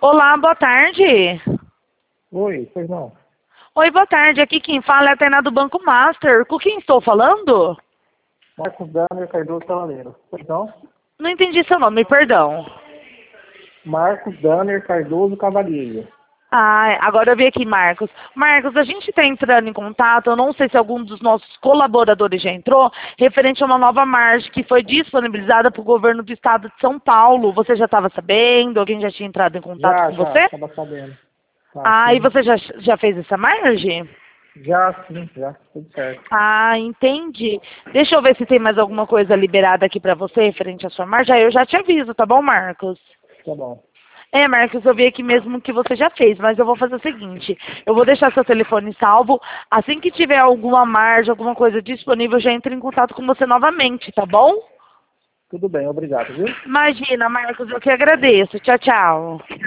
Olá, boa tarde. Oi, pois não. Oi, boa tarde. Aqui quem fala é a Tainá do Banco Master. Com quem estou falando? Marcos Danner Cardoso Cavaleiro. Pois não? Não entendi seu nome, perdão. Marcos Danner Cardoso Cavaleiro. Ah, agora eu vi aqui, Marcos. Marcos, a gente está entrando em contato, eu não sei se algum dos nossos colaboradores já entrou, referente a uma nova margem que foi disponibilizada para o governo do estado de São Paulo. Você já estava sabendo? Alguém já tinha entrado em contato com Já, você? estava sabendo. Tá, Ah, e sim. você já fez essa margem? Já, sim, já. Tudo certo. Ah, entendi. Deixa eu ver se tem mais alguma coisa liberada aqui para você referente à sua margem. Aí eu já te aviso, tá bom, Marcos? Tá bom. É, Marcos, eu vi aqui mesmo que você já fez, mas eu vou fazer o seguinte, eu vou deixar seu telefone salvo, assim que tiver alguma margem, alguma coisa disponível, eu já entro em contato com você novamente, tá bom? Tudo bem, obrigado, viu? Imagina, Marcos, eu que agradeço. Tchau, tchau.